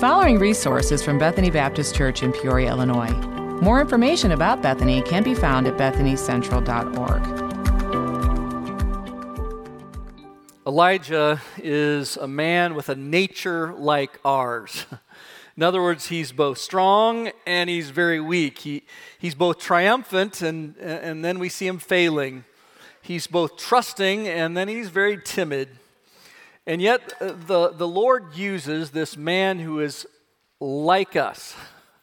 following resource is from Bethany Baptist Church in Peoria, Illinois. More information about Bethany can be found at bethanycentral.org. Elijah is a man with a nature like ours. In other words, he's both strong and he's very weak. He's both triumphant and then we see him failing. He's both trusting and then he's very timid. And yet the Lord uses this man who is like us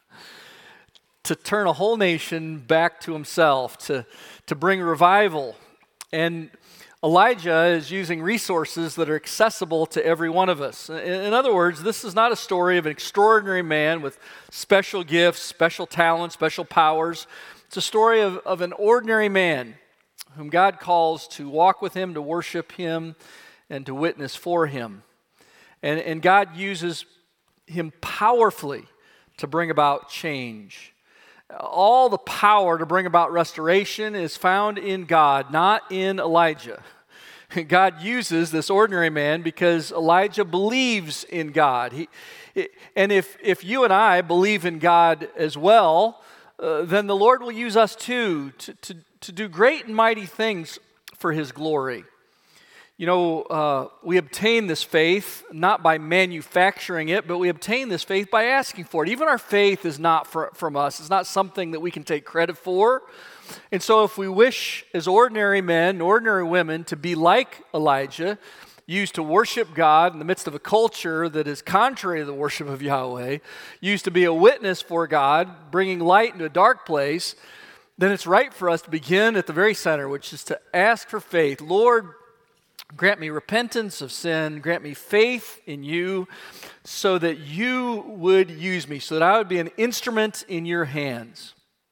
to turn a whole nation back to himself, to bring revival. And Elijah is using resources that are accessible to every one of us. In other words, this is not a story of an extraordinary man with special gifts, special talents, special powers. It's a story of an ordinary man whom God calls to walk with him, to worship him, and to witness for him. And God uses him powerfully to bring about change. All the power to bring about restoration is found in God, not in Elijah. God uses this ordinary man because Elijah believes in God. And if you and I believe in God as well, then the Lord will use us too to do great and mighty things for His glory. You know, we obtain this faith not by manufacturing it, but we obtain this faith by asking for it. Even our faith is not from us. It's not something that we can take credit for. And so if we wish as ordinary men, ordinary women, to be like Elijah, used to worship God in the midst of a culture that is contrary to the worship of Yahweh, used to be a witness for God, bringing light into a dark place, then it's right for us to begin at the very center, which is to ask for faith. Lord, grant me repentance of sin, grant me faith in you so that you would use me, so that I would be an instrument in your hands.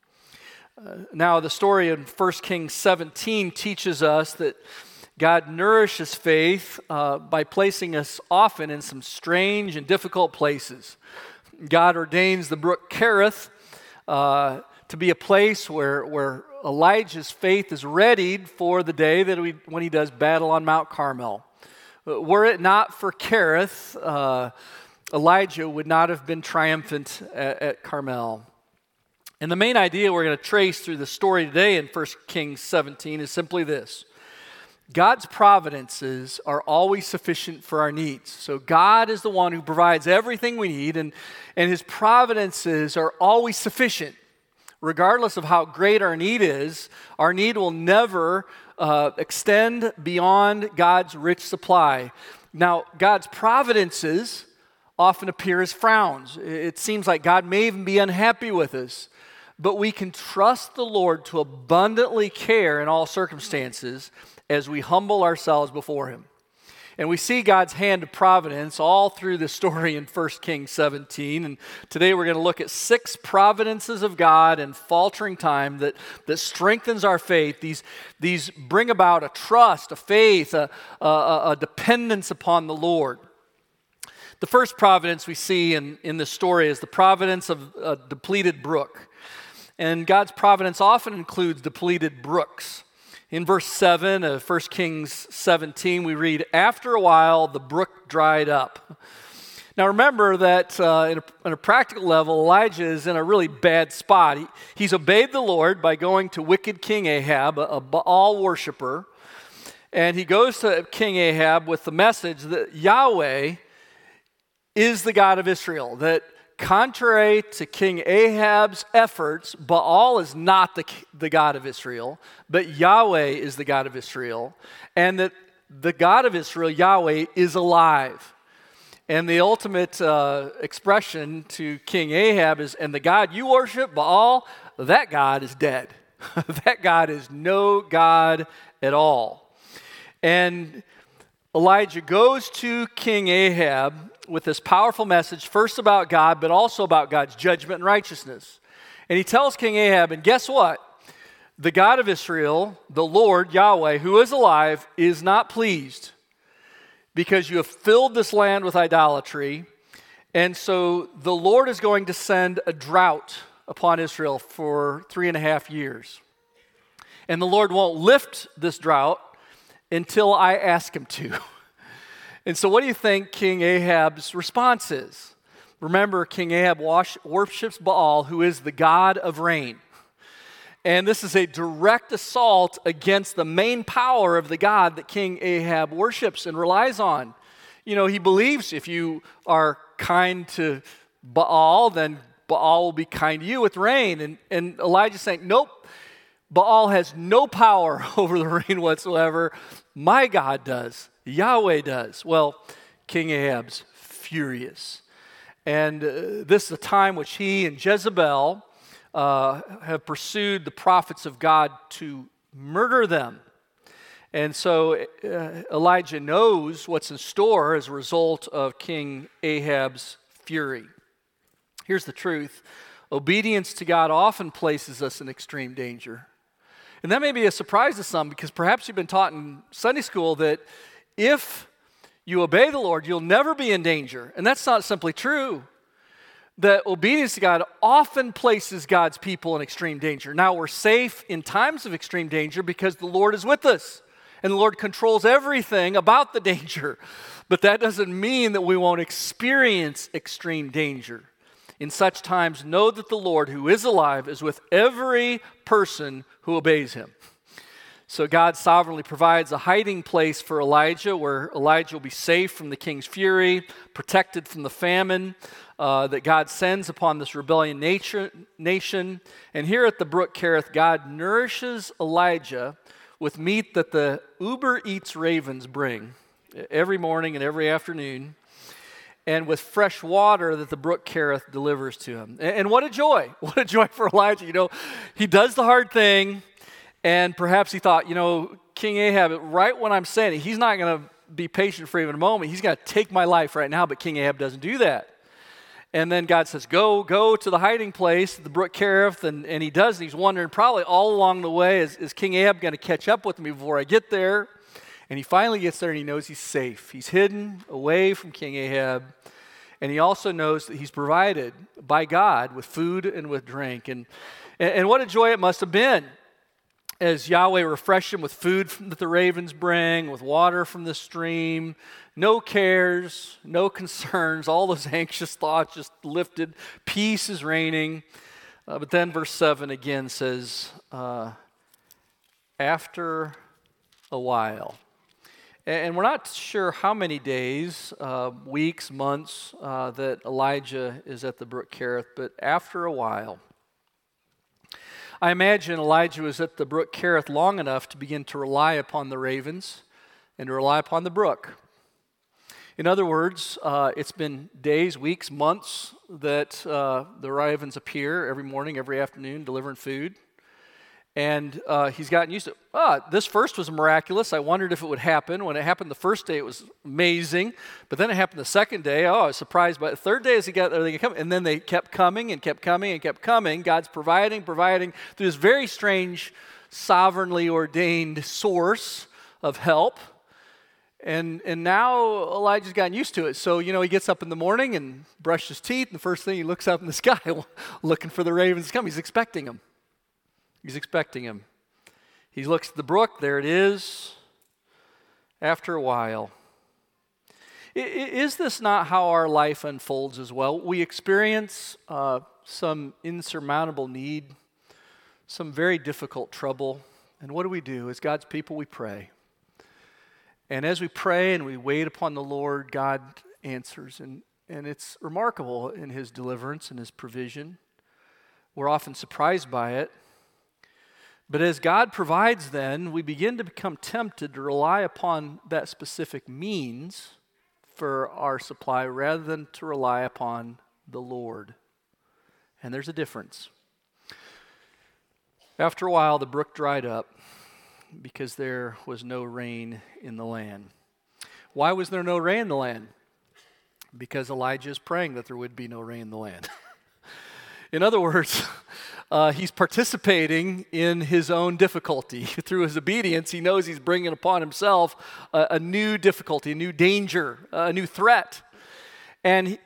Now, the story in 1 Kings 17 teaches us that God nourishes faith by placing us often in some strange and difficult places. God ordains the brook Kerith to be a place where Elijah's faith is readied for the day that when he does battle on Mount Carmel. Were it not for Kerith, Elijah would not have been triumphant at Carmel. And the main idea we're going to trace through the story today in 1 Kings 17 is simply this. God's providences are always sufficient for our needs. So God is the one who provides everything we need, and His providences are always sufficient. Regardless of how great our need is, our need will never extend beyond God's rich supply. Now, God's providences often appear as frowns. It seems like God may even be unhappy with us, but we can trust the Lord to abundantly care in all circumstances as we humble ourselves before Him. And we see God's hand of providence all through the story in 1 Kings 17. And today we're going to look at 6 providences of God in faltering time that strengthens our faith. These bring about a trust, a faith, a dependence upon the Lord. The first providence we see in this story is the providence of a depleted brook. And God's providence often includes depleted brooks. In verse 7 of 1 Kings 17, we read, "After a while, the brook dried up." Now remember that in a practical level, Elijah is in a really bad spot. He's obeyed the Lord by going to wicked King Ahab, a Baal worshiper. And he goes to King Ahab with the message that Yahweh is the God of Israel, that contrary to King Ahab's efforts, Baal is not the God of Israel, but Yahweh is the God of Israel, and that the God of Israel, Yahweh, is alive. And the ultimate expression to King Ahab is, and the God you worship, Baal, that God is dead. That God is no God at all. And Elijah goes to King Ahab with this powerful message, first about God, but also about God's judgment and righteousness. And he tells King Ahab, and guess what? The God of Israel, the Lord, Yahweh, who is alive, is not pleased because you have filled this land with idolatry. And so the Lord is going to send a drought upon Israel for 3.5 years. And the Lord won't lift this drought until I ask Him to. And so what do you think King Ahab's response is? Remember, King Ahab worships Baal, who is the god of rain. And this is a direct assault against the main power of the God that King Ahab worships and relies on. He believes if you are kind to Baal, then Baal will be kind to you with rain. And Elijah's saying, nope, Baal has no power over the rain whatsoever. My God does. Yahweh does. Well, King Ahab's furious. And this is a time which he and Jezebel have pursued the prophets of God to murder them. And so Elijah knows what's in store as a result of King Ahab's fury. Here's the truth. Obedience to God often places us in extreme danger. And that may be a surprise to some because perhaps you've been taught in Sunday school that if you obey the Lord, you'll never be in danger. And that's not simply true. That obedience to God often places God's people in extreme danger. Now, we're safe in times of extreme danger because the Lord is with us. And the Lord controls everything about the danger. But that doesn't mean that we won't experience extreme danger. In such times, know that the Lord, who is alive, is with every person who obeys him. So God sovereignly provides a hiding place for Elijah where Elijah will be safe from the king's fury, protected from the famine that God sends upon this rebellion nation. And here at the brook Kerith, God nourishes Elijah with meat that the Uber Eats ravens bring every morning and every afternoon, and with fresh water that the brook Kerith delivers to him. And what a joy. What a joy for Elijah. He does the hard thing, and perhaps he thought, King Ahab, right when I'm saying it, he's not going to be patient for even a moment. He's going to take my life right now, but King Ahab doesn't do that. And then God says, go to the hiding place, the brook Kerith, and he does. And he's wondering probably all along the way, is King Ahab going to catch up with me before I get there? And he finally gets there and he knows he's safe. He's hidden away from King Ahab. And he also knows that he's provided by God with food and with drink. And what a joy it must have been as Yahweh refreshed him with food that the ravens bring, with water from the stream, no cares, no concerns, all those anxious thoughts just lifted. Peace is reigning. But then verse 7 again says, after a while. And we're not sure how many days, weeks, months that Elijah is at the brook Kerith, but after a while. I imagine Elijah was at the brook Kerith long enough to begin to rely upon the ravens and to rely upon the brook. In other words, it's been days, weeks, months that the ravens appear every morning, every afternoon, delivering food. And he's gotten used to it. This first was miraculous. I wondered if it would happen. When it happened the first day, it was amazing. But then it happened the second day. I was surprised. But the third day, as he got there, they come, and then they kept coming and kept coming and kept coming. God's providing through this very strange, sovereignly ordained source of help. And now Elijah's gotten used to it. So, he gets up in the morning and brushes his teeth. And the first thing he looks up in the sky, looking for the ravens to come. He's expecting them. He looks at the brook, there it is, after a while. Is this not how our life unfolds as well? We experience some insurmountable need, some very difficult trouble, and what do? As God's people, we pray. And as we pray and we wait upon the Lord, God answers, and it's remarkable in His deliverance and His provision. We're often surprised by it. But as God provides then, we begin to become tempted to rely upon that specific means for our supply rather than to rely upon the Lord. And there's a difference. After a while, the brook dried up because there was no rain in the land. Why was there no rain in the land? Because Elijah is praying that there would be no rain in the land. In other words, he's participating in his own difficulty. Through his obedience, he knows he's bringing upon himself a new difficulty, a new danger, a new threat. And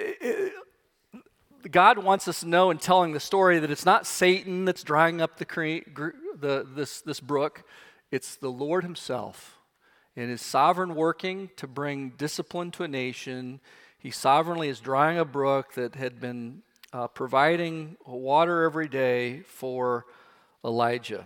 God wants us to know in telling the story that it's not Satan that's drying up this brook. It's the Lord himself in his sovereign working to bring discipline to a nation. He sovereignly is drying a brook that had been providing water every day for Elijah.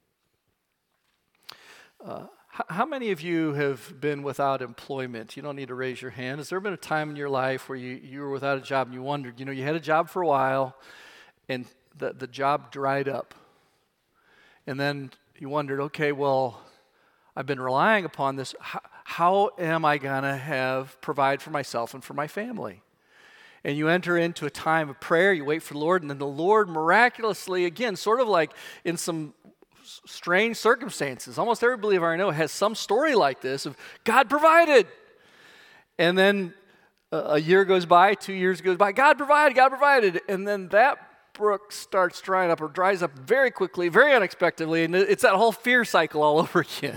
How many of you have been without employment? You don't need to raise your hand. Has there been a time in your life where you were without a job and you wondered, you had a job for a while and the job dried up? And then you wondered, okay, well, I've been relying upon this. How am I going to provide for myself and for my family? And you enter into a time of prayer, you wait for the Lord, and then the Lord miraculously, again, sort of like in some strange circumstances. Almost every believer I know has some story like this of God provided. And then a year goes by, 2 years goes by, God provided. And then that brook starts drying up or dries up very quickly, very unexpectedly, and it's that whole fear cycle all over again.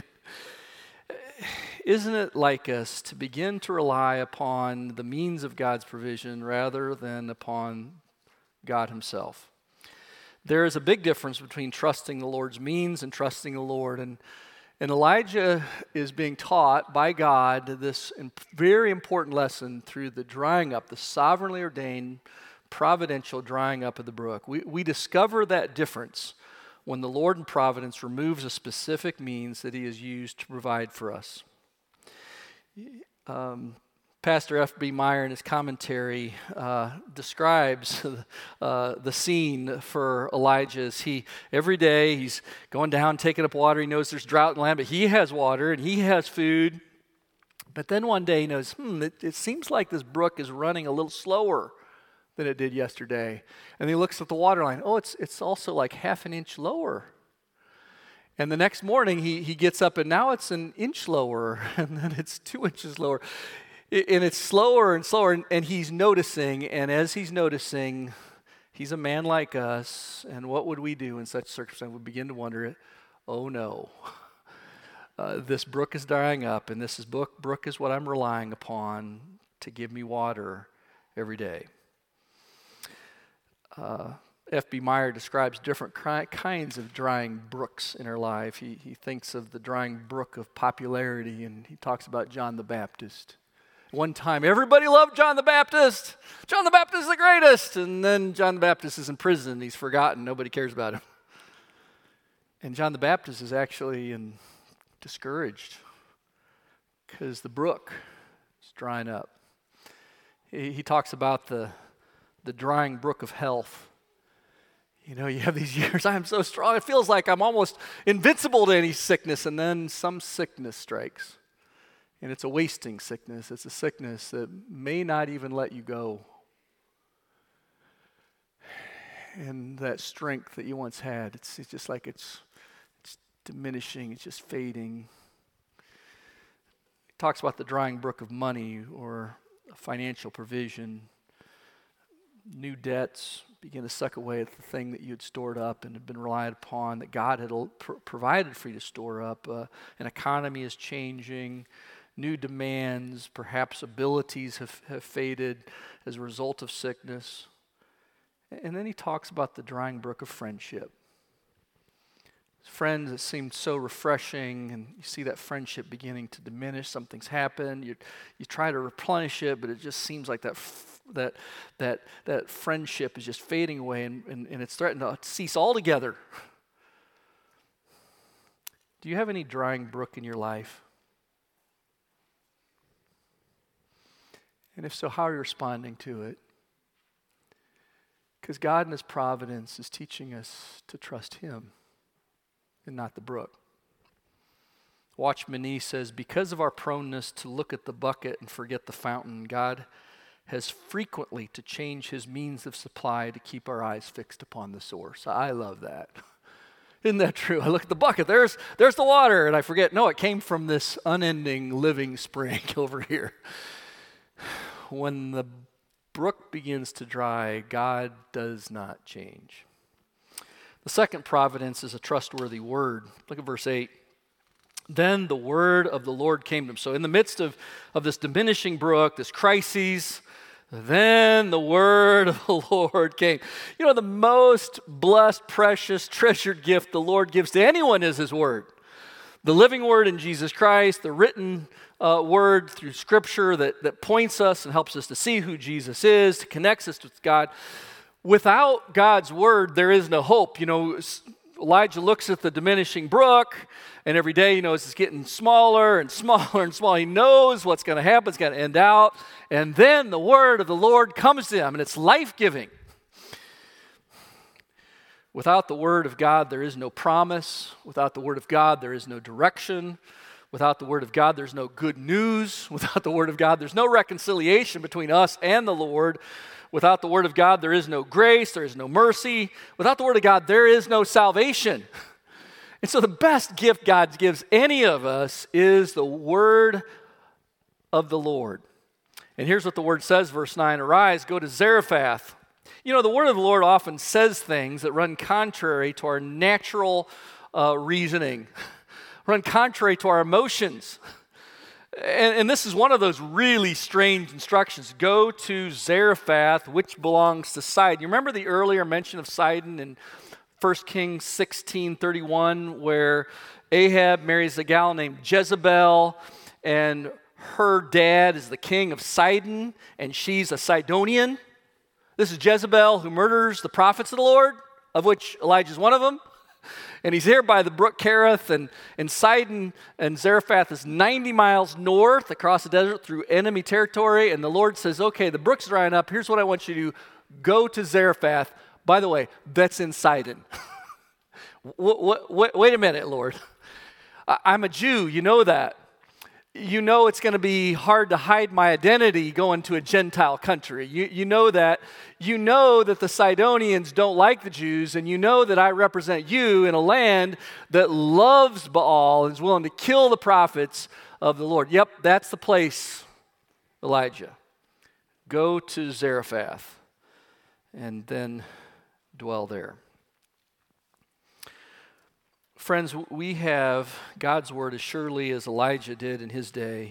Isn't it like us to begin to rely upon the means of God's provision rather than upon God himself? There is a big difference between trusting the Lord's means and trusting the Lord. And Elijah is being taught by God this very important lesson through the drying up, the sovereignly ordained, providential drying up of the brook. We discover that difference when the Lord in providence removes a specific means that he has used to provide for us. Pastor F.B. Meyer in his commentary describes the scene for Elijah as every day he's going down, taking up water. He knows there's drought in the land, but he has water and he has food. But then one day he knows, it seems like this brook is running a little slower than it did yesterday. And he looks at the water line. Oh, it's also like half an inch lower. And the next morning he gets up and now it's an inch lower and then it's 2 inches lower. And it's slower and slower and he's noticing. And as he's noticing, he's a man like us. And what would we do in such circumstances? We begin to wonder, oh no, this brook is drying up and this brook is what I'm relying upon to give me water every day. F.B. Meyer describes different kinds of drying brooks in our life. He thinks of the drying brook of popularity, and he talks about John the Baptist. One time, everybody loved John the Baptist. John the Baptist is the greatest. And then John the Baptist is in prison. He's forgotten. Nobody cares about him. And John the Baptist is actually discouraged because the brook is drying up. He talks about the drying brook of health. You have these years, I'm so strong, it feels like I'm almost invincible to any sickness, and then some sickness strikes. And it's a wasting sickness. It's a sickness that may not even let you go. And that strength that you once had, it's just like it's diminishing, it's just fading. He talks about the drying brook of money or financial provision. New debts begin to suck away at the thing that you had stored up and had been relied upon, that God had provided for you to store up. An economy is changing, new demands, perhaps abilities have faded as a result of sickness. And then he talks about the drying brook of friendship. Friends that seemed so refreshing, and you see that friendship beginning to diminish. Something's happened. You try to replenish it, but it just seems like that friendship is just fading away, and it's threatened to cease altogether. Do you have any drying brook in your life? And if so, how are you responding to it? Because God in his providence is teaching us to trust him and not the brook. Watchman Nee says, because of our proneness to look at the bucket and forget the fountain, God has frequently to change his means of supply to keep our eyes fixed upon the source. I love that. Isn't that true? I look at the bucket, there's the water, and I forget, no, it came from this unending living spring over here. When the brook begins to dry, God does not change. The second providence is a trustworthy word. Look at verse 8. Then the word of the Lord came to him. So in the midst of this diminishing brook, this crisis, then the word of the Lord came. The most blessed, precious, treasured gift the Lord gives to anyone is his word. The living word in Jesus Christ, the written word through Scripture that points us and helps us to see who Jesus is, to connects us with God. Without God's word, there is no hope. Elijah looks at the diminishing brook, and every day, it's getting smaller and smaller and smaller. He knows what's going to happen. It's going to end out. And then the word of the Lord comes to him, and it's life-giving. Without the word of God, there is no promise. Without the word of God, there is no direction. Without the word of God, there's no good news. Without the word of God, there's no reconciliation between us and the Lord. Without the word of God, there is no grace, there is no mercy. Without the word of God, there is no salvation. And so the best gift God gives any of us is the word of the Lord. And here's what the word says, verse 9, "Arise, go to Zarephath." The word of the Lord often says things that run contrary to our natural reasoning, run contrary to our emotions. And this is one of those really strange instructions. Go to Zarephath, which belongs to Sidon. You remember the earlier mention of Sidon in 1 Kings 16:31, where Ahab marries a gal named Jezebel, and her dad is the king of Sidon, and she's a Sidonian. This is Jezebel who murders the prophets of the Lord, of which Elijah is one of them. And he's here by the brook Kerith, and Sidon and Zarephath is 90 miles north across the desert through enemy territory. And the Lord says, okay, the brook's drying up. Here's what I want you to do. Go to Zarephath. By the way, that's in Sidon. Wait a minute, Lord. I'm a Jew. You know that. You know it's going to be hard to hide my identity going to a Gentile country. You know that. You know that the Sidonians don't like the Jews, and you know that I represent you in a land that loves Baal and is willing to kill the prophets of the Lord. Yep, that's the place, Elijah. Go to Zarephath and then dwell there. Friends, we have God's word as surely as Elijah did in his day.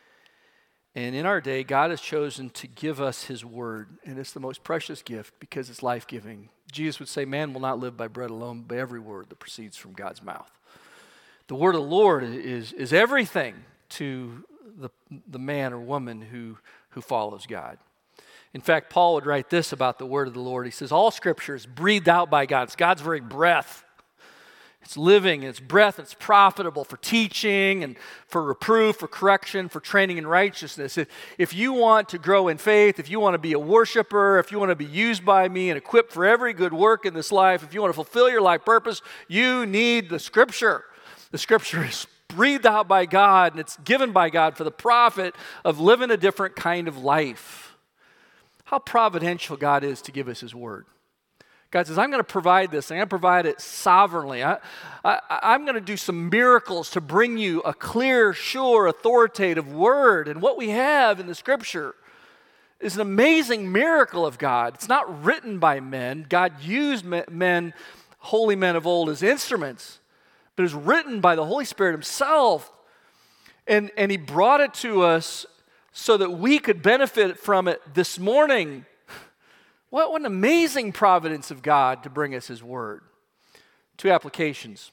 And in our day, God has chosen to give us his word. And it's the most precious gift because it's life-giving. Jesus would say, man will not live by bread alone, but by every word that proceeds from God's mouth. The word of the Lord is everything to the man or woman who follows God. In fact, Paul would write this about the word of the Lord. He says, all scripture is breathed out by God. It's God's very breath. It's living, it's breath, it's profitable for teaching and for reproof, for correction, for training in righteousness. If you want to grow in faith, if you want to be a worshiper, if you want to be used by me and equipped for every good work in this life, if you want to fulfill your life purpose, you need the Scripture. The Scripture is breathed out by God, and it's given by God for the profit of living a different kind of life. How providential God is to give us his word. God says, I'm going to provide this. I'm going to provide it sovereignly. I'm going to do some miracles to bring you a clear, sure, authoritative word. And what we have in the Scripture is an amazing miracle of God. It's not written by men. God used men, holy men of old, as instruments. But it's written by the Holy Spirit himself. And he brought it to us so that we could benefit from it this morning. What an amazing providence of God to bring us his word. 2 applications.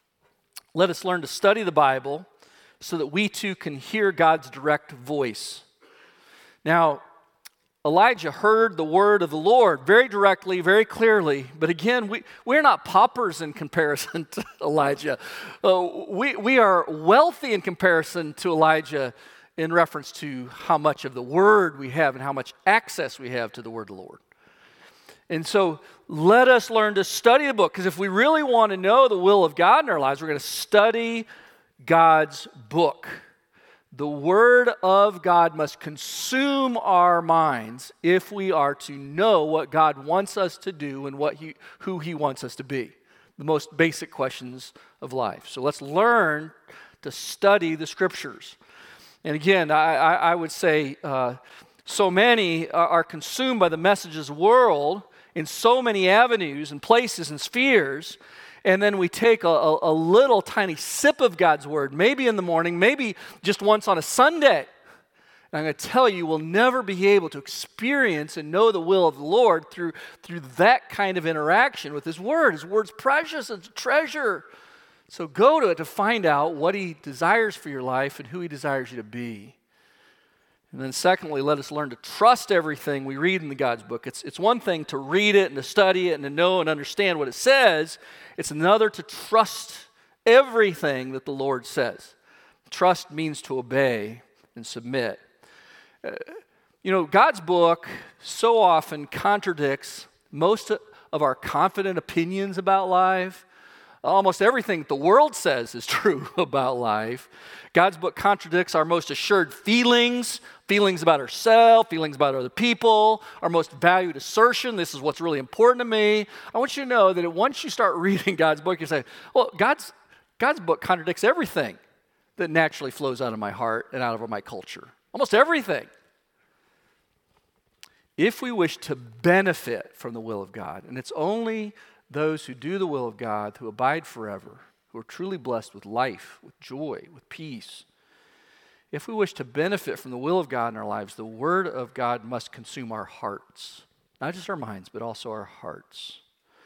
Let us learn to study the Bible so that we too can hear God's direct voice. Now, Elijah heard the word of the Lord very directly, very clearly. But again, we're not paupers in comparison to Elijah. We are wealthy in comparison to Elijah in reference to how much of the word we have and how much access we have to the word of the Lord. And so let us learn to study the book, because if we really want to know the will of God in our lives, we're going to study God's book. The word of God must consume our minds if we are to know what God wants us to do and who he wants us to be. The most basic questions of life. So let's learn to study the Scriptures. And again, I would say so many are consumed by the messages world in so many avenues and places and spheres, and then we take a little tiny sip of God's word, maybe in the morning, maybe just once on a Sunday. And I'm going to tell you, we'll never be able to experience and know the will of the Lord through that kind of interaction with his word. His word's precious, it's a treasure. So go to it to find out what he desires for your life and who he desires you to be. And then secondly, let us learn to trust everything we read in the God's book. It's one thing to read it and to study it and to know and understand what it says. It's another to trust everything that the Lord says. Trust means to obey and submit. God's book so often contradicts most of our confident opinions about life. Almost everything the world says is true about life. God's book contradicts our most assured feelings about ourselves, feelings about other people, our most valued assertion, this is what's really important to me. I want you to know that once you start reading God's book, you say, well, God's book contradicts everything that naturally flows out of my heart and out of my culture. Almost everything. If we wish to benefit from the will of God, and it's only those who do the will of God, who abide forever, who are truly blessed with life, with joy, with peace. If we wish to benefit from the will of God in our lives, the Word of God must consume our hearts. Not just our minds, but also our hearts.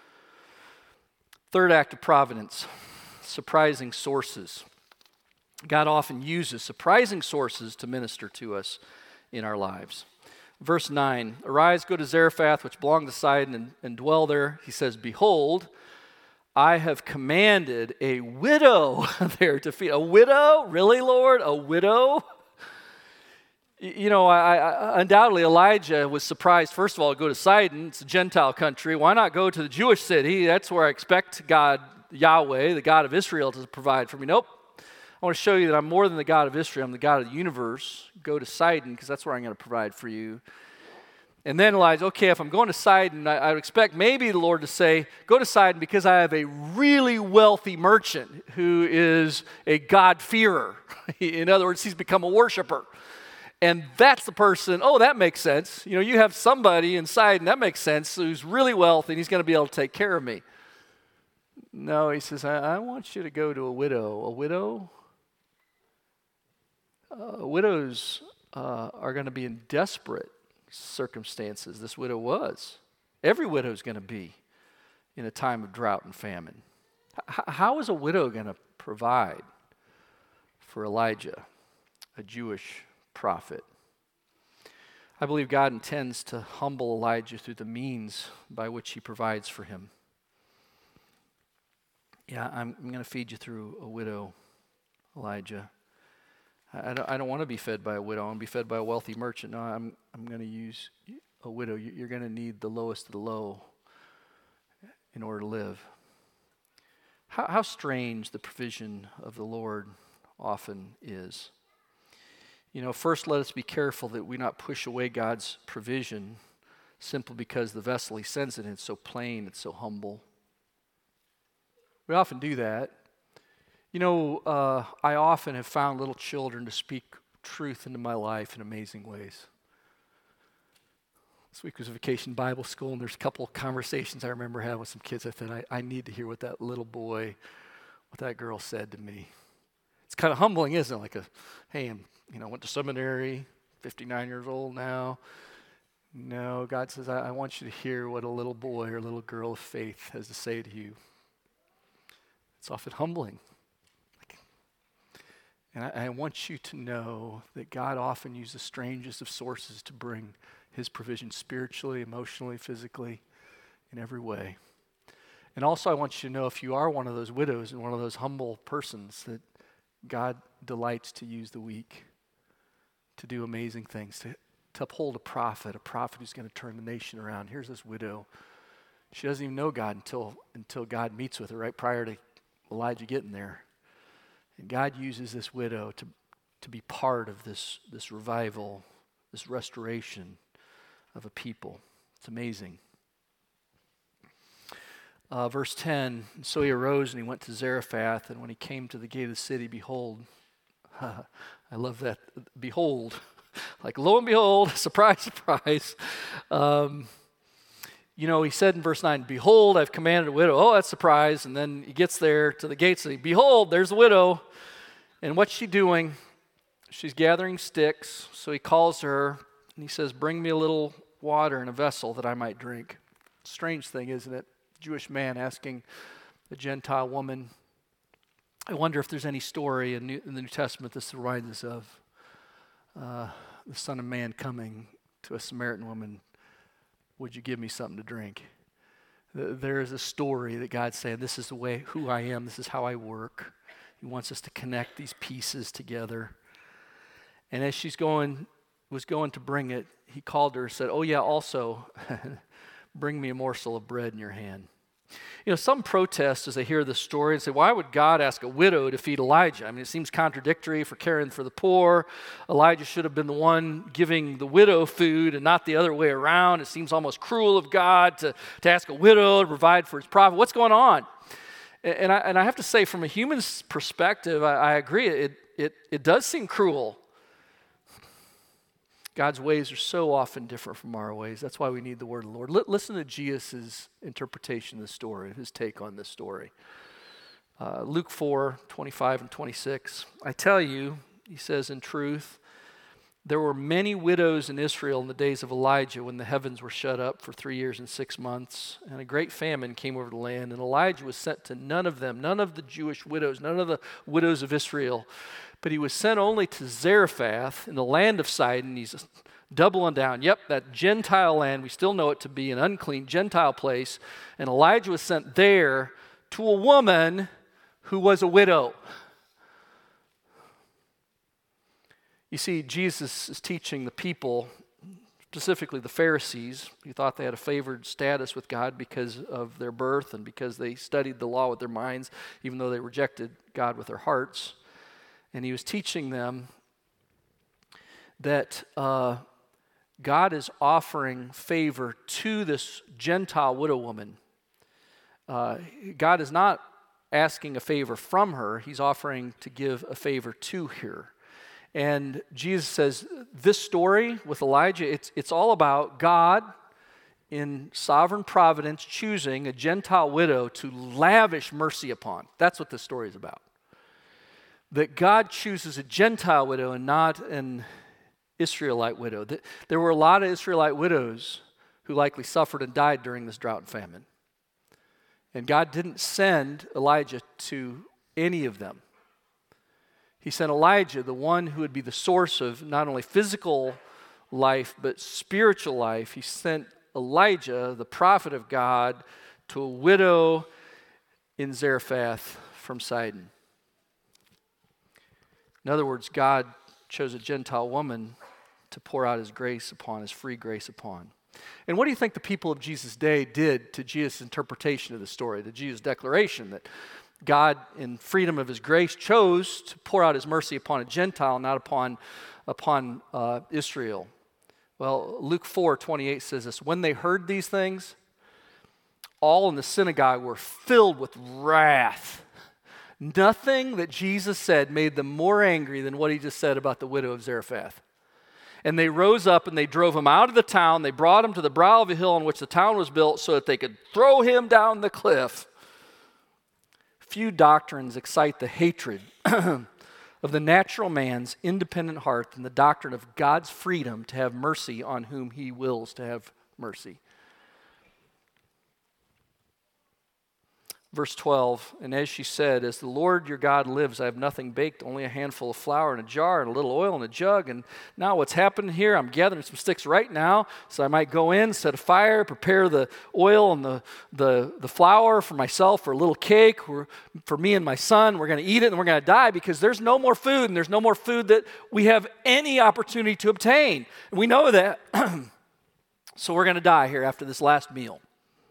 Third act of providence, surprising sources. God often uses surprising sources to minister to us in our lives. Verse 9, arise, go to Zarephath, which belonged to Sidon, and dwell there. He says, behold, I have commanded a widow there to feed. A widow? Really, Lord? A widow? Undoubtedly Elijah was surprised, first of all, to go to Sidon. It's a Gentile country. Why not go to the Jewish city? That's where I expect God, Yahweh, the God of Israel, to provide for me. Nope. I want to show you that I'm more than the God of Israel. I'm the God of the universe. Go to Sidon because that's where I'm going to provide for you. And then Elijah, okay, if I'm going to Sidon, I would expect maybe the Lord to say, go to Sidon because I have a really wealthy merchant who is a God-fearer. In other words, he's become a worshiper. And that's the person, that makes sense. You have somebody in Sidon, that makes sense, who's really wealthy and he's going to be able to take care of me. No, he says, I want you to go to a widow. A widow? Widows are going to be in desperate circumstances. This widow was. Every widow is going to be in a time of drought and famine. How is a widow going to provide for Elijah, a Jewish prophet? I believe God intends to humble Elijah through the means by which he provides for him. Yeah, I'm going to feed you through a widow, Elijah. I don't want to be fed by a widow. I want to be fed by a wealthy merchant. No, I'm going to use a widow. You're going to need the lowest of the low in order to live. How strange the provision of the Lord often is. First let us be careful that we not push away God's provision simply because the vessel he sends it in is so plain, it's so humble. We often do that. I often have found little children to speak truth into my life in amazing ways. This week was a vacation Bible school, and there's a couple of conversations I remember having with some kids. I thought, I need to hear what that little boy, what that girl said to me. It's kind of humbling, isn't it? Like hey, went to seminary, 59 years old now. No, God says, I want you to hear what a little boy or a little girl of faith has to say to you. It's often humbling. And I want you to know that God often uses the strangest of sources to bring his provision spiritually, emotionally, physically, in every way. And also I want you to know, if you are one of those widows and one of those humble persons, that God delights to use the weak to do amazing things, to uphold a prophet who's going to turn the nation around. Here's this widow. She doesn't even know God until God meets with her right prior to Elijah getting there. And God uses this widow to be part of this revival, this restoration of a people. It's amazing. Verse 10, so he arose and he went to Zarephath, and when he came to the gate of the city, behold, I love that, behold, like lo and behold, surprise, surprise. He said in verse 9, behold, I've commanded a widow. Oh, that's a surprise. And then he gets there to the gates and behold, there's the widow. And what's she doing? She's gathering sticks. So he calls her and he says, bring me a little water in a vessel that I might drink. Strange thing, isn't it? Jewish man asking a Gentile woman I wonder if there's any story in the New Testament this reminds us of the Son of Man coming to a Samaritan woman. Would you give me something to drink? There is a story that God's saying, this is the way, who I am, this is how I work. He wants us to connect these pieces together. And as was going to bring it, he called her and said, oh yeah, also, bring me a morsel of bread in your hand. You know, some protest as they hear this story and say, why would God ask a widow to feed Elijah? I mean, it seems contradictory for caring for the poor. Elijah should have been the one giving the widow food and not the other way around. It seems almost cruel of God to ask a widow to provide for his prophet. What's going on? And I have to say, from a human perspective, I agree. It does seem cruel. God's ways are so often different from our ways. That's why we need the word of the Lord. Listen to Jesus' interpretation of the story, his take on this story. Luke 4, 25 and 26. I tell you, he says, in truth, there were many widows in Israel in the days of Elijah when the heavens were shut up for 3 years and 6 months, and a great famine came over the land, and Elijah was sent to none of them, none of the Jewish widows, none of the widows of Israel, but he was sent only to Zarephath in the land of Sidon. He's doubling down. Yep, that Gentile land, we still know it to be an unclean Gentile place, and Elijah was sent there to a woman who was a widow. You see, Jesus is teaching the people, specifically the Pharisees, who thought they had a favored status with God because of their birth and because they studied the law with their minds, even though they rejected God with their hearts. And he was teaching them that God is offering favor to this Gentile widow woman. God is not asking a favor from her. He's offering to give a favor to her. And Jesus says, this story with Elijah, it's all about God in sovereign providence choosing a Gentile widow to lavish mercy upon. That's what this story is about. That God chooses a Gentile widow and not an Israelite widow. There were a lot of Israelite widows who likely suffered and died during this drought and famine. And God didn't send Elijah to any of them. He sent Elijah, the one who would be the source of not only physical life, but spiritual life. He sent Elijah, the prophet of God, to a widow in Zarephath from Sidon. In other words, God chose a Gentile woman to pour out his grace upon, his free grace upon. And what do you think the people of Jesus' day did to Jesus' interpretation of the story, to Jesus' declaration that God, in freedom of his grace, chose to pour out his mercy upon a Gentile, not upon Israel? Well, Luke 4:28 says this, when they heard these things, all in the synagogue were filled with wrath. Nothing that Jesus said made them more angry than what he just said about the widow of Zarephath. And they rose up and they drove him out of the town. They brought him to the brow of a hill on which the town was built so that they could throw him down the cliff. Few doctrines excite the hatred of the natural man's independent heart than the doctrine of God's freedom to have mercy on whom he wills to have mercy. Verse 12, and as she said, as the Lord your God lives, I have nothing baked, only a handful of flour in a jar and a little oil in a jug. And now what's happening here, I'm gathering some sticks right now so I might go in, set a fire, prepare the oil and the flour for myself for a little cake for me and my son. We're going to eat it and we're going to die because there's no more food and there's no more food that we have any opportunity to obtain. And we know that. So we're going to die here after this last meal.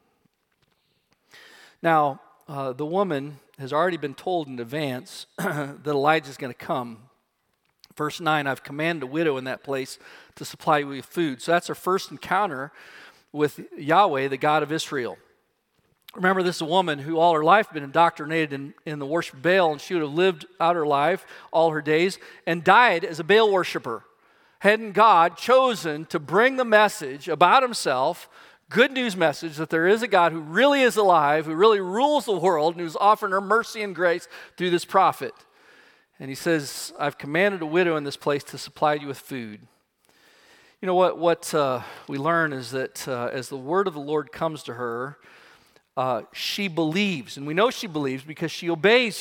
Now, the woman has already been told in advance that Elijah is going to come. Verse 9, I've commanded a widow in that place to supply you with food. So that's her first encounter with Yahweh, the God of Israel. Remember, this is a woman who all her life been indoctrinated in the worship of Baal, and she would have lived out her life all her days and died as a Baal worshiper. Hadn't God chosen to bring the message about himself, good news message that there is a God who really is alive, who really rules the world, and who's offering her mercy and grace through this prophet. And he says, I've commanded a widow in this place to supply you with food. You know what we learn is that as the word of the Lord comes to her, she believes. And we know she believes because she obeys here.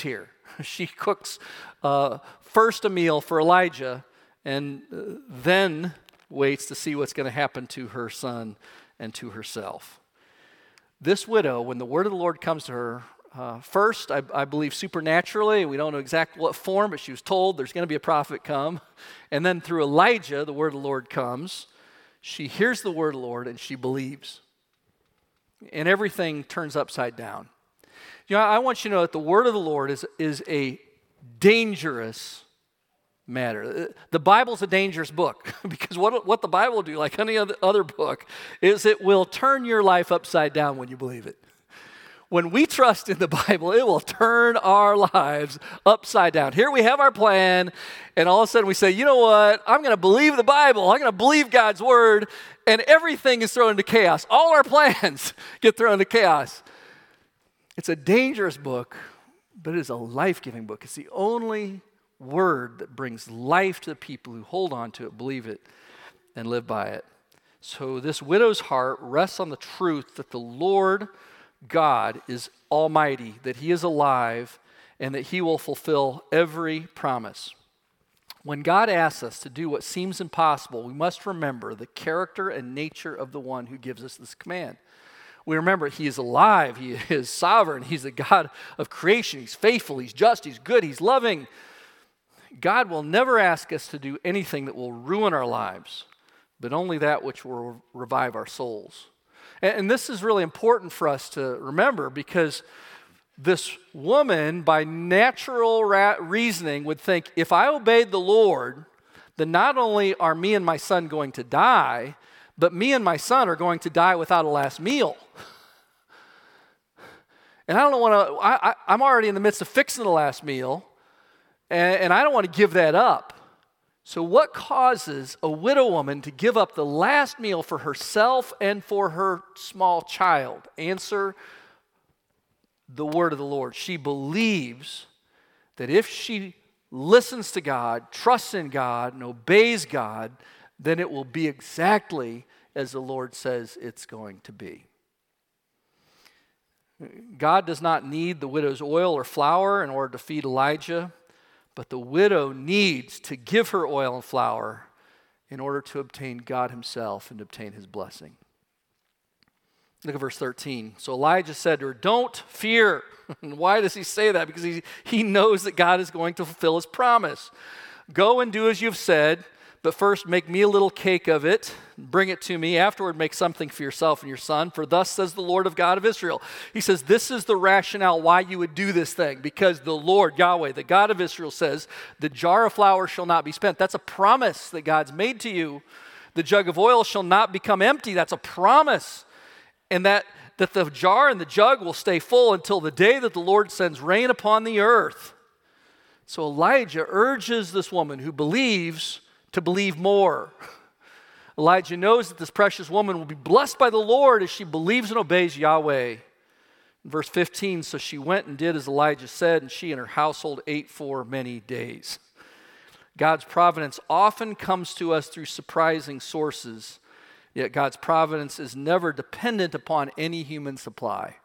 She cooks first a meal for Elijah and then waits to see what's going to happen to her son and to herself. This widow, when the word of the Lord comes to her, first, I believe supernaturally, we don't know exactly what form, but she was told there's going to be a prophet come. And then through Elijah, the word of the Lord comes. She hears the word of the Lord and she believes. And everything turns upside down. You know, I want you to know that the word of the Lord is a dangerous matter. The Bible's a dangerous book because what the Bible will do, like any other book, is it will turn your life upside down when you believe it. When we trust in the Bible, it will turn our lives upside down. Here we have our plan, and all of a sudden we say, you know what? I'm going to believe the Bible. I'm going to believe God's word, and everything is thrown into chaos. All our plans get thrown into chaos. It's a dangerous book, but it is a life-giving book. It's the only word that brings life to the people who hold on to it, believe it, and live by it. So this widow's heart rests on the truth that the Lord God is almighty, that he is alive, and that he will fulfill every promise. When God asks us to do what seems impossible, we must remember the character and nature of the one who gives us this command. We remember he is alive, he is sovereign, he's the God of creation, he's faithful, he's just, he's good, he's loving. God will never ask us to do anything that will ruin our lives, but only that which will revive our souls. And this is really important for us to remember because this woman, by natural reasoning, would think, if I obeyed the Lord, then not only are me and my son going to die, but me and my son are going to die without a last meal. And I don't want to, I'm already in the midst of fixing the last meal, and I don't want to give that up. So what causes a widow woman to give up the last meal for herself and for her small child? Answer, the word of the Lord. She believes that if she listens to God, trusts in God, and obeys God, then it will be exactly as the Lord says it's going to be. God does not need the widow's oil or flour in order to feed Elijah. But the widow needs to give her oil and flour in order to obtain God himself and to obtain his blessing. Look at verse 13. So Elijah said to her, don't fear. And why does he say that? Because he knows that God is going to fulfill his promise. Go and do as you've said, but first make me a little cake of it, bring it to me. Afterward, make something for yourself and your son, for thus says the Lord of God of Israel. He says, this is the rationale why you would do this thing, because the Lord, Yahweh, the God of Israel says, the jar of flour shall not be spent. That's a promise that God's made to you. The jug of oil shall not become empty. That's a promise. And that the jar and the jug will stay full until the day that the Lord sends rain upon the earth. So Elijah urges this woman who believes to believe more. Elijah knows that this precious woman will be blessed by the Lord as she believes and obeys Yahweh. In verse 15, so she went and did as Elijah said, and she and her household ate for many days. God's providence often comes to us through surprising sources, yet God's providence is never dependent upon any human supply.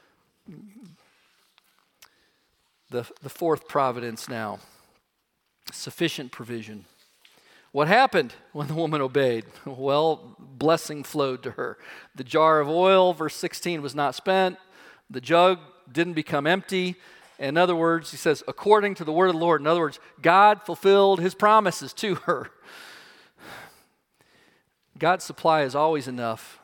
The fourth providence now, sufficient provision. What happened when the woman obeyed? Well, blessing flowed to her. The jar of oil, verse 16, was not spent. The jug didn't become empty. In other words, he says, according to the word of the Lord. In other words, God fulfilled his promises to her. God's supply is always enough.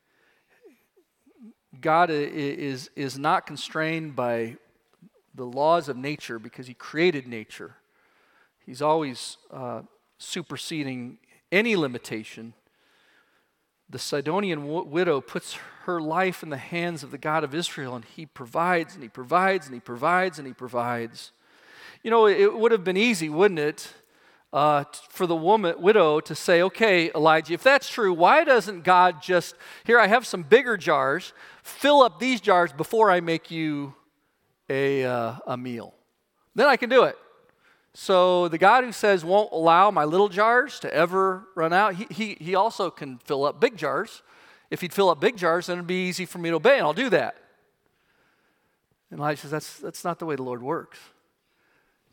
God is not constrained by the laws of nature because he created nature. He's always superseding any limitation. The Sidonian widow puts her life in the hands of the God of Israel, and he provides, and he provides, and he provides, and he provides. You know, it would have been easy, wouldn't it, for the widow to say, okay, Elijah, if that's true, why doesn't God just, here I have some bigger jars, fill up these jars before I make you a meal. Then I can do it. So the God who says won't allow my little jars to ever run out, he also can fill up big jars. If he'd fill up big jars, then it'd be easy for me to obey, and I'll do that. And Elijah says, that's not the way the Lord works.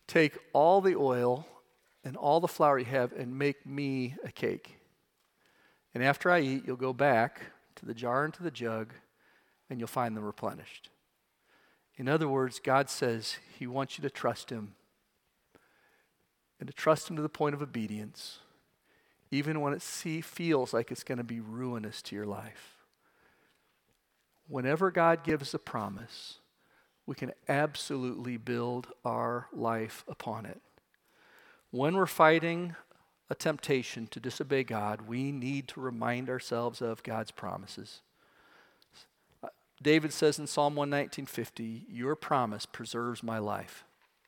take all the oil and all the flour you have and make me a cake. And after I eat, you'll go back to the jar and to the jug, and you'll find them replenished. In other words, God says he wants you to trust him, and to trust him to the point of obedience, even when it feels like it's going to be ruinous to your life. Whenever God gives a promise, we can absolutely build our life upon it. When we're fighting a temptation to disobey God, we need to remind ourselves of God's promises. David says in Psalm 119:50, your promise preserves my life.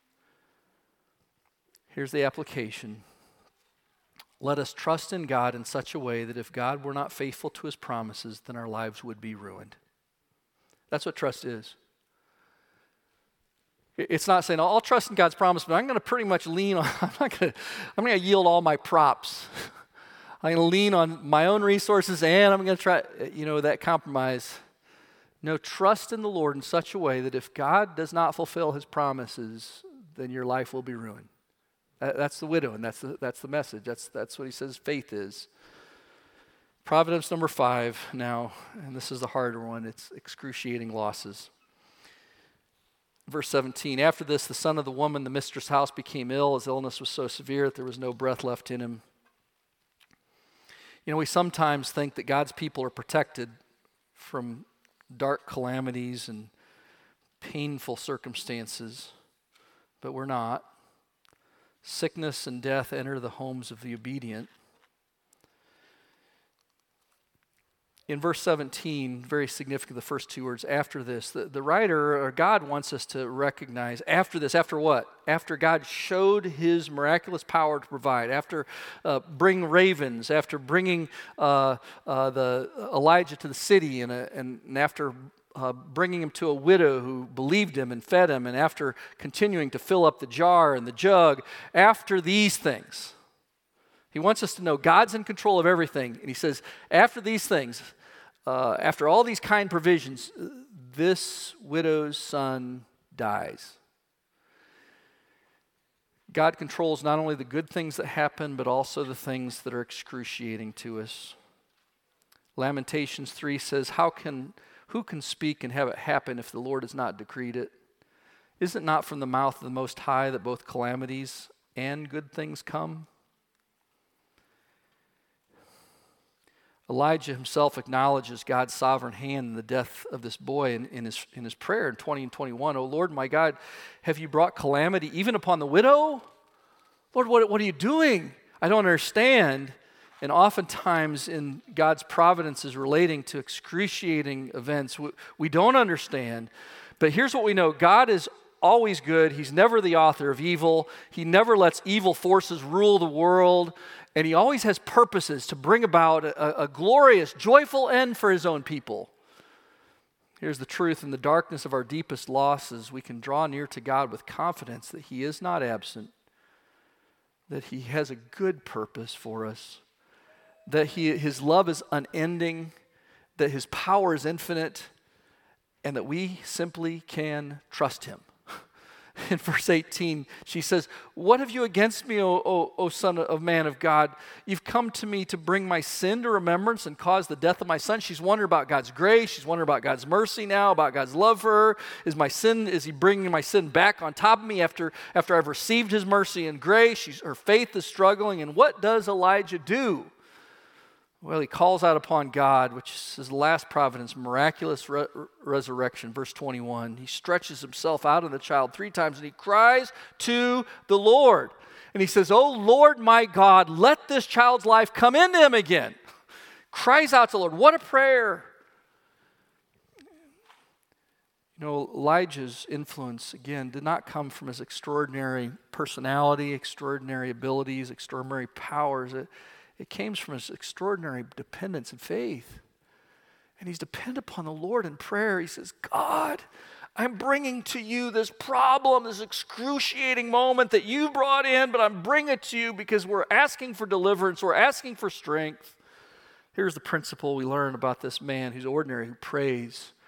Here's the application. Let us trust in God in such a way that if God were not faithful to his promises, then our lives would be ruined. That's what trust is. It's not saying, I'll trust in God's promise, but I'm going to pretty much lean on, I'm going to yield all my props. I'm going to lean on my own resources, and I'm going to try, that compromise. No, trust in the Lord in such a way that if God does not fulfill his promises, then your life will be ruined. That's the widow, and that's the message. That's what he says faith is. Providence number 5 now, and this is the harder one. It's excruciating losses. Verse 17, after this, the son of the woman, the mistress' house, became ill. His illness was so severe that there was no breath left in him. We sometimes think that God's people are protected from dark calamities and painful circumstances, but we're not. Sickness and death enter the homes of the obedient. In verse 17, very significant, the first two words, after this, the writer, or God, wants us to recognize after this, after what? After God showed his miraculous power to provide, after bringing ravens, after bringing the Elijah to the city, and after bringing him to a widow who believed him and fed him, and after continuing to fill up the jar and the jug, after these things, he wants us to know God's in control of everything. And he says, after these things, after all these kind provisions, this widow's son dies. God controls not only the good things that happen, but also the things that are excruciating to us. Lamentations 3 says, who can speak and have it happen if the Lord has not decreed it? Is it not from the mouth of the Most High that both calamities and good things come? Elijah himself acknowledges God's sovereign hand in the death of this boy in his prayer in 20 and 21. "O Lord, my God, have you brought calamity even upon the widow? Lord, what are you doing? I don't understand." And oftentimes in God's providences relating to excruciating events, we don't understand. But here's what we know. God is always good. He's never the author of evil. He never lets evil forces rule the world. And he always has purposes to bring about a glorious, joyful end for his own people. Here's the truth. In the darkness of our deepest losses, we can draw near to God with confidence that he is not absent, that he has a good purpose for us, that his love is unending, that his power is infinite, and that we simply can trust him. In verse 18, she says, "What have you against me, O son of man of God? You've come to me to bring my sin to remembrance and cause the death of my son." She's wondering about God's grace. She's wondering about God's mercy now, about God's love for her. Is he bringing my sin back on top of me after I've received his mercy and grace? Her faith is struggling. And what does Elijah do? Well, he calls out upon God, which is his last providence, miraculous resurrection. Verse 21, he stretches himself out on the child 3 times and he cries to the Lord. And he says, "Oh Lord my God, let this child's life come into him again." Cries out to the Lord. What a prayer. Elijah's influence, again, did not come from his extraordinary personality, extraordinary abilities, extraordinary powers. It came from his extraordinary dependence and faith. And he's dependent upon the Lord in prayer. He says, "God, I'm bringing to you this problem, this excruciating moment that you brought in, but I'm bringing it to you because we're asking for deliverance, we're asking for strength." Here's the principle we learn about this man who's ordinary, who prays,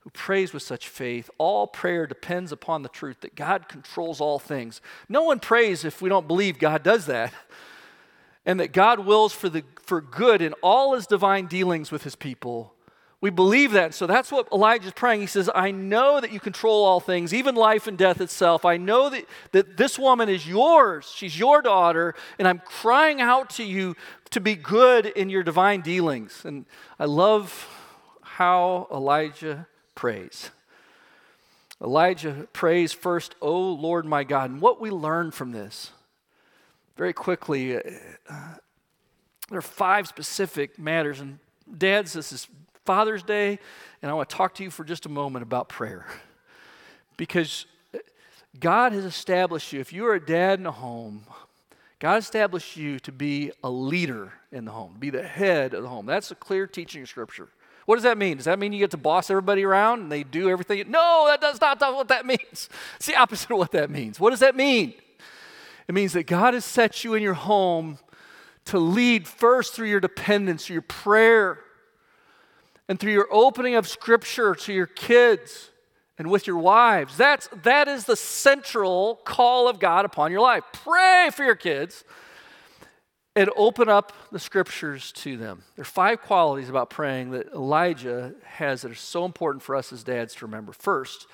who prays with such faith. All prayer depends upon the truth that God controls all things. No one prays if we don't believe God does that, and that God wills for good in all his divine dealings with his people. We believe that, so that's what Elijah's praying. He says, I know that you control all things, even life and death itself. I know that this woman is yours. She's your daughter, and I'm crying out to you to be good in your divine dealings. And I love how Elijah prays. Elijah prays first, "O Lord my God." And what we learn from this, very quickly, there are 5 specific matters. And dads, this is Father's Day, and I want to talk to you for just a moment about prayer. Because God has established you, if you are a dad in a home, God established you to be a leader in the home, be the head of the home. That's a clear teaching of Scripture. What does that mean? Does that mean you get to boss everybody around and they do everything? No, that does not what that means. It's the opposite of what that means. What does that mean? It means that God has set you in your home to lead first through your dependence, through your prayer, and through your opening of Scripture to your kids and with your wives. That is the central call of God upon your life. Pray for your kids and open up the Scriptures to them. There are 5 qualities about praying that Elijah has that are so important for us as dads to remember. First,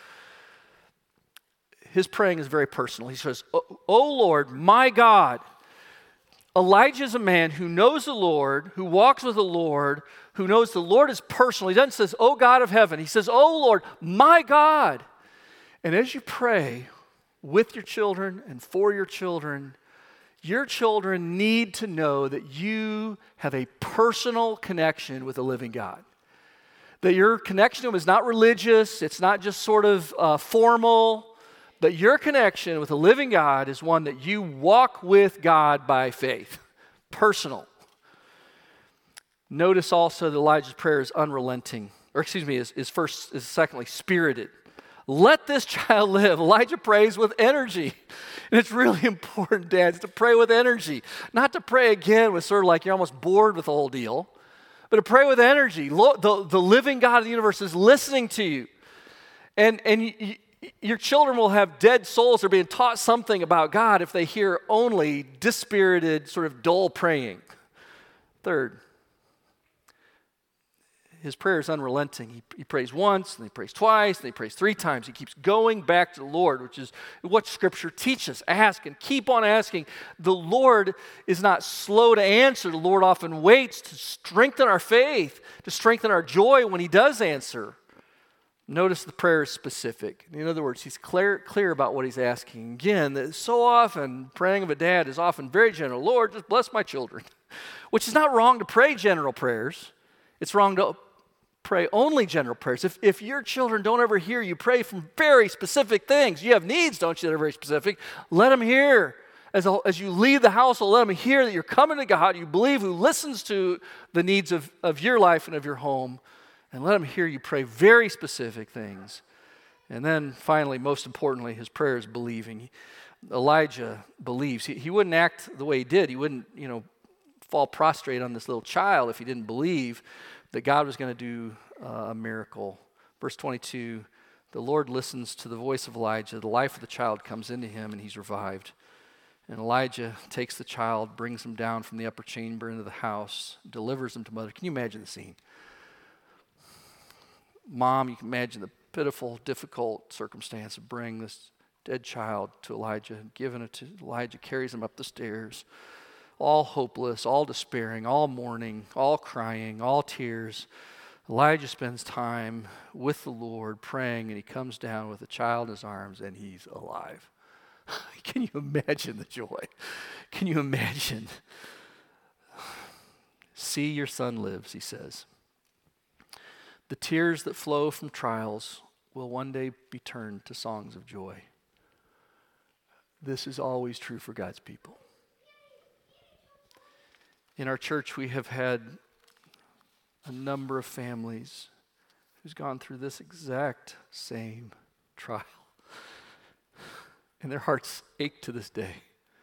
his praying is very personal. He says, "O Lord, my God." Elijah is a man who knows the Lord, who walks with the Lord, who knows the Lord is personal. He doesn't say, "Oh God of heaven." He says, "Oh Lord, my God." And as you pray with your children and for your children need to know that you have a personal connection with the living God. That your connection to him is not religious, it's not just sort of formal, but your connection with the living God is one that you walk with God by faith. Personal. Notice also that Elijah's prayer is unrelenting, is secondly spirited. Let this child live. Elijah prays with energy. And it's really important, dads, to pray with energy. Not to pray again with sort of like you're almost bored with the whole deal, but to pray with energy. The living God of the universe is listening to you. And your children will have dead souls that are being taught something about God if they hear only dispirited, sort of dull praying. Third, his prayer is unrelenting. He prays once, and he prays twice, and he prays 3 times. He keeps going back to the Lord, which is what Scripture teaches. Ask and keep on asking. The Lord is not slow to answer. The Lord often waits to strengthen our faith, to strengthen our joy when he does answer. Notice the prayer is specific. In other words, he's clear about what he's asking. Again, that so often, praying of a dad is often very general. "Lord, just bless my children." Which is not wrong to pray general prayers. It's wrong to pray only general prayers. If your children don't ever hear you pray from very specific things, you have needs, don't you, that are very specific, let them hear. As you leave the household, let them hear that you're coming to God, you believe, who listens to the needs of your life and of your home, and let them hear you pray very specific things. And then finally, most importantly, his prayer is believing. Elijah believes. He wouldn't act the way he did. He wouldn't, fall prostrate on this little child if he didn't believe that God was going to do a miracle. Verse 22, the Lord listens to the voice of Elijah. The life of the child comes into him, and he's revived. And Elijah takes the child, brings him down from the upper chamber into the house, delivers him to mother. Can you imagine the scene? Mom, you can imagine the pitiful, difficult circumstance of bringing this dead child to Elijah, giving it to Elijah, carries him up the stairs, all hopeless, all despairing, all mourning, all crying, all tears. Elijah spends time with the Lord praying, and he comes down with a child in his arms, and he's alive. Can you imagine the joy? Can you imagine? "See, your son lives," he says. The tears that flow from trials will one day be turned to songs of joy. This is always true for God's people. In our church, we have had a number of families who's gone through this exact same trial. And their hearts ache to this day.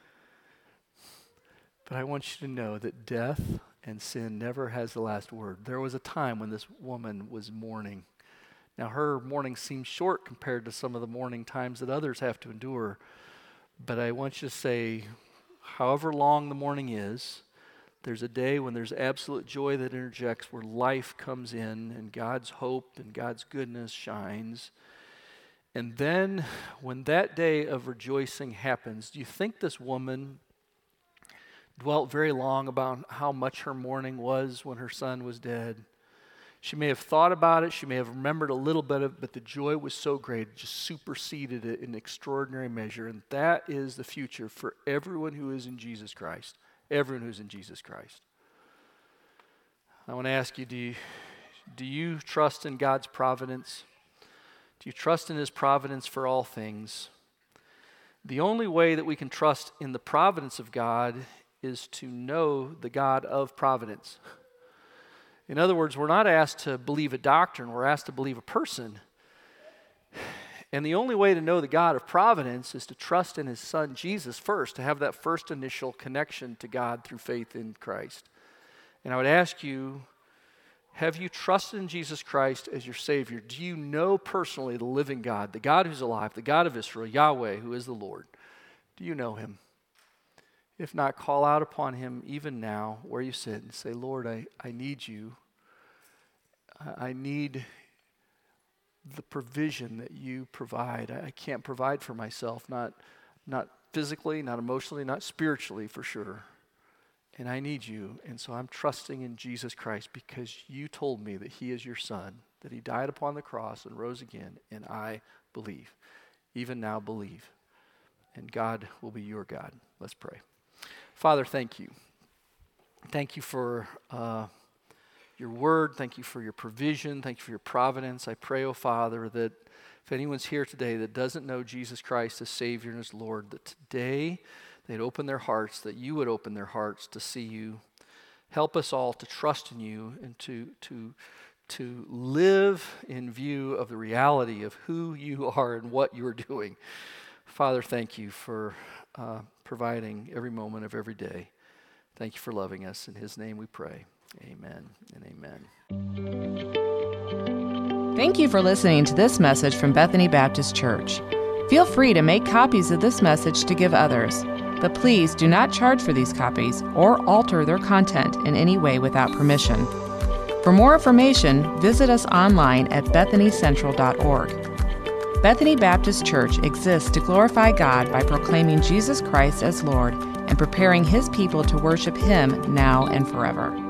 But I want you to know that death and sin never has the last word. There was a time when this woman was mourning, Now, her morning seems short compared to some of the morning times that others have to endure. But I want you to say, however long the morning is, there's a day when there's absolute joy that interjects, where life comes in and God's hope and God's goodness shines. And then when that day of rejoicing happens, do you think this woman dwelt very long about how much her mourning was when her son was dead? She may have thought about it, she may have remembered a little bit of it, but the joy was so great, it just superseded it in extraordinary measure. And that is the future for everyone who is in Jesus Christ. Everyone who's in Jesus Christ. I want to ask you, do you trust in God's providence? Do you trust in His providence for all things? The only way that we can trust in the providence of God is to know the God of providence. In other words, we're not asked to believe a doctrine, we're asked to believe a person. And the only way to know the God of providence is to trust in His Son Jesus first, to have that first initial connection to God through faith in Christ. And I would ask you, have you trusted in Jesus Christ as your Savior? Do you know personally the living God, the God who's alive, the God of Israel, Yahweh, who is the Lord? Do you know Him? If not, call out upon Him even now where you sit and say, Lord, I need you. I need the provision that you provide. I can't provide for myself, not physically, not emotionally, not spiritually for sure. And I need you. And so I'm trusting in Jesus Christ because you told me that He is your Son, that He died upon the cross and rose again, and I believe. Even now believe. And God will be your God. Let's pray. Father, thank you. Thank you for your word. Thank you for your provision. Thank you for your providence. I pray, oh Father, that if anyone's here today that doesn't know Jesus Christ as Savior and as Lord, that today they'd open their hearts, that you would open their hearts to see you. Help us all to trust in you and to live in view of the reality of who you are and what you are doing. Father, thank you for providing every moment of every day. Thank you for loving us. In His name we pray. Amen and amen. Thank you for listening to this message from Bethany Baptist Church. Feel free to make copies of this message to give others, but please do not charge for these copies or alter their content in any way without permission. For more information, visit us online at bethanycentral.org. Bethany Baptist Church exists to glorify God by proclaiming Jesus Christ as Lord and preparing His people to worship Him now and forever.